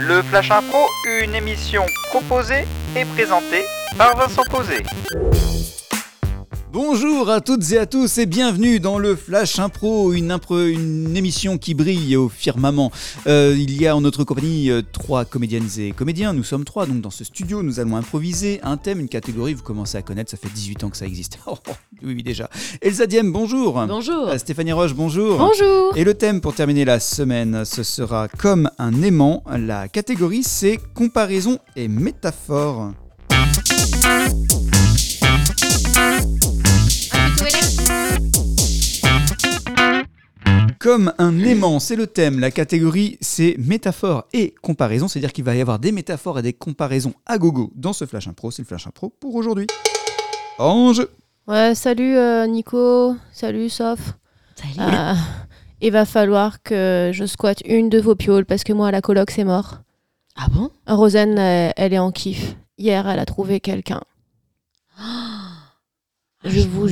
Le Flash Impro, une émission proposée et présentée par Vincent Posé. Bonjour à toutes et à tous et bienvenue dans le Flash Impro, une émission qui brille au firmament. Il y a en notre compagnie 3 comédiennes et comédiens, nous sommes 3, donc dans ce studio nous allons improviser un thème, une catégorie, vous commencez à connaître, ça fait 18 ans que ça existe. Oui déjà. Elsa Diem, bonjour. Bonjour. Stéphanie Roche, bonjour. Bonjour. Et le thème pour terminer la semaine, ce sera comme un aimant. La catégorie c'est comparaison et métaphore. Comme un aimant, c'est le thème. La catégorie, c'est métaphore et comparaison. C'est-à-dire qu'il va y avoir des métaphores et des comparaisons à gogo dans ce Flash Impro. C'est le Flash Impro pour aujourd'hui. En jeu. Ouais, salut Nico. Salut Soph. Salut. Il va falloir que je squatte une de vos pioles parce que moi, la coloc, c'est mort. Ah bon ? Rosen, elle est en kiff. Hier, elle a trouvé quelqu'un. Je vous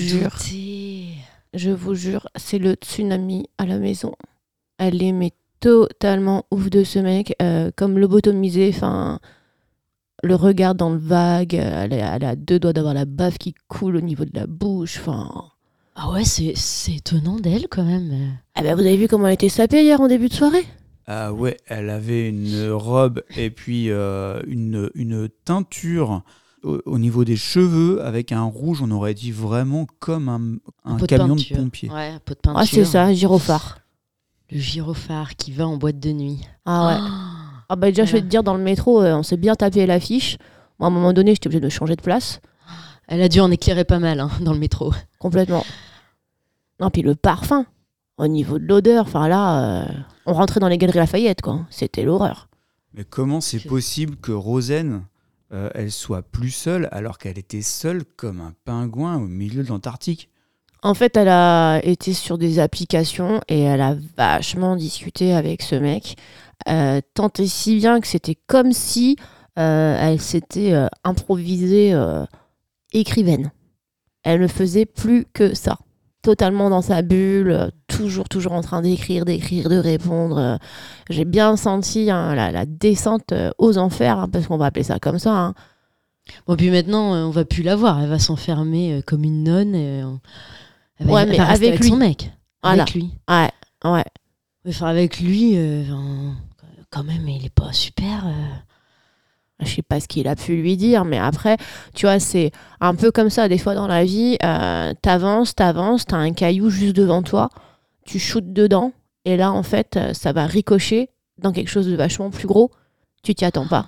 jure, c'est le tsunami à la maison. Elle est mais totalement ouf de ce mec, comme lobotomisé, enfin, le regard dans le vague, elle est à 2 doigts d'avoir la bave qui coule au niveau de la bouche, enfin... Ah ouais, c'est étonnant d'elle quand même. Ah bah vous avez vu comment elle était sapée hier en début de soirée ? Ah ouais, elle avait une robe et puis une teinture au niveau des cheveux avec un rouge, on aurait dit vraiment comme un camion de pompier. Ouais, un pot de peinture. Ah c'est ça, gyrophare. Le gyrophare qui va en boîte de nuit. Ah ouais. Ah bah déjà je vais te dire, dans le métro, on s'est bien tapé l'affiche. Moi à un moment donné, j'étais obligée de changer de place. Elle a dû en éclairer pas mal dans le métro. Complètement. Non, puis le parfum, au niveau de l'odeur, enfin là, on rentrait dans les Galeries Lafayette, quoi. C'était l'horreur. Mais comment c'est possible que Rosen, elle soit plus seule alors qu'elle était seule comme un pingouin au milieu de l'Antarctique ? En fait, elle a été sur des applications et elle a vachement discuté avec ce mec, tant et si bien que c'était comme si elle s'était improvisée écrivaine. Elle ne faisait plus que ça. Totalement dans sa bulle, toujours en train d'écrire, de répondre. J'ai bien senti la descente aux enfers, parce qu'on va appeler ça comme ça. Bon, puis maintenant, on va plus la voir. Elle va s'enfermer comme une nonne. Elle va mais rester avec lui. son mec. Voilà. Avec lui. Ouais. Enfin, avec lui, quand même, il est pas super. Je sais pas ce qu'il a pu lui dire, mais après, tu vois, c'est un peu comme ça, des fois dans la vie, t'avances, t'as un caillou juste devant toi, tu shootes dedans, et là, en fait, ça va ricocher dans quelque chose de vachement plus gros, tu t'y attends pas.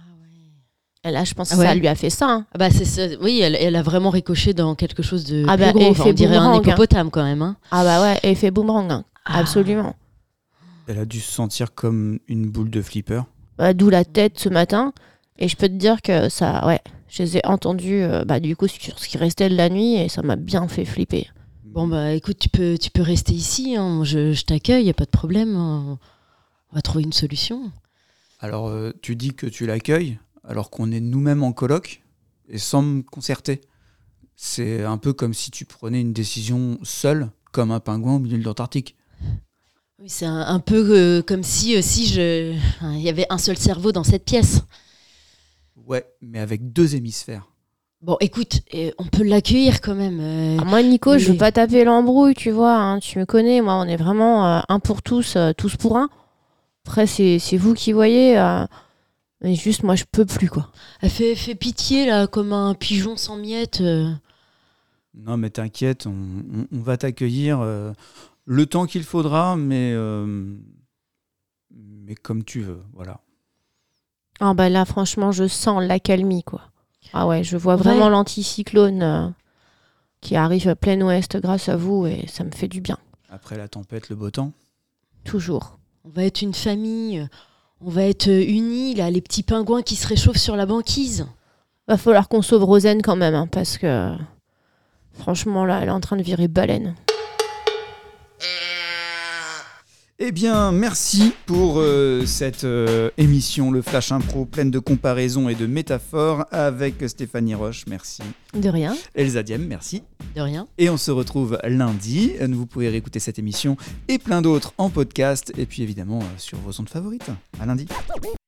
Et là, je pense que ça lui a fait ça. Ah bah c'est ça. Oui, elle a vraiment ricoché dans quelque chose de plus bah, gros. Enfin, on dirait un hippopotame quand même. Ah bah ouais, effet boomerang, absolument. Elle a dû se sentir comme une boule de flipper. D'où la tête ce matin. Et je peux te dire que ça, ouais, je les ai entendus du coup sur ce qui restait de la nuit et ça m'a bien fait flipper. Bon bah écoute, tu peux rester ici, hein. Je t'accueille, y a pas de problème. On va trouver une solution. Alors tu dis que tu l'accueilles alors qu'on est nous-mêmes en coloc et sans me concerter. C'est un peu comme si tu prenais une décision seule, comme un pingouin au milieu de l'Antarctique. Oui, c'est un peu comme si il y avait un seul cerveau dans cette pièce. Ouais, mais avec 2 hémisphères. Bon, écoute, on peut l'accueillir quand même. Moi, Nico, je veux pas taper l'embrouille, tu vois. Tu me connais, moi, on est vraiment un pour tous, tous pour un. Après, c'est vous qui voyez. Mais juste, moi, je peux plus, quoi. Elle fait pitié, là, comme un pigeon sans miettes. Non, mais t'inquiète, on va t'accueillir le temps qu'il faudra, mais comme tu veux, voilà. Ah bah là, franchement, je sens l'accalmie, quoi. Ah ouais, je vois vraiment l'anticyclone qui arrive à plein ouest grâce à vous et ça me fait du bien. Après la tempête, le beau temps. Toujours. On va être une famille, on va être unis, là, les petits pingouins qui se réchauffent sur la banquise. Va falloir qu'on sauve Rosen quand même, parce que franchement, là, elle est en train de virer baleine. Eh bien, merci pour cette émission, le Flash Impro, pleine de comparaisons et de métaphores avec Stéphanie Roche, merci. De rien. Elsa Diem, merci. De rien. Et on se retrouve lundi. Vous pouvez réécouter cette émission et plein d'autres en podcast et puis évidemment sur vos ondes favorites. À lundi.